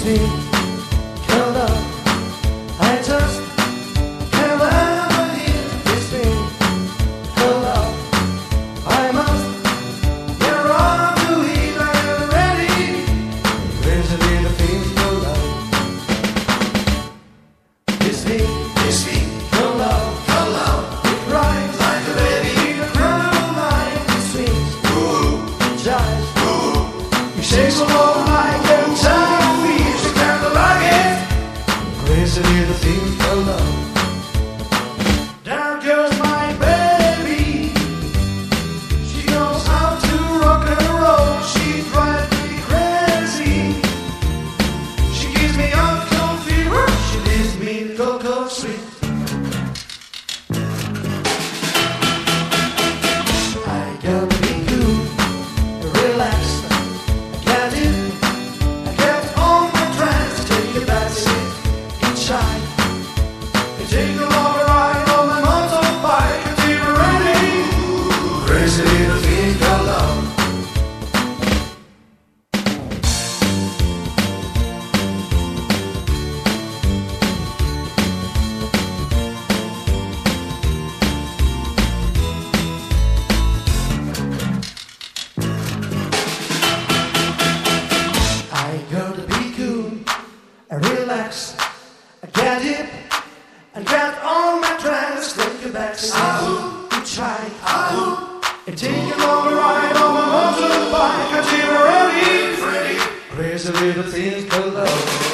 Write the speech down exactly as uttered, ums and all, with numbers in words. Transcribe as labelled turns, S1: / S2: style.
S1: This me, curled up. I just can't ever hear this thing curled up. I must get around to eat like I'm ready. Where's the little thing curled up? This me, this me, curled up, curled up. It cries like a baby. The crown line, it swings, ooh, it jives, ooh. It shakes all over like a child feels. She can't like it. Crazy little thing curled up. There goes my baby. She knows how to rock and roll. She drives me crazy. She gives me uncle fever. She leaves me cocoa sweet. I gotta be cool, relax. I get it. I get on my trance. Take it back, sit, get shy. You take a long ride on my motorbike until you're ready. Crazy little thing called love. I gotta be cool and relax. I get hip and get on my trance. Take it back, sit, you try. And take a long ride on my motorbike until you're ready. Crazy little things called love.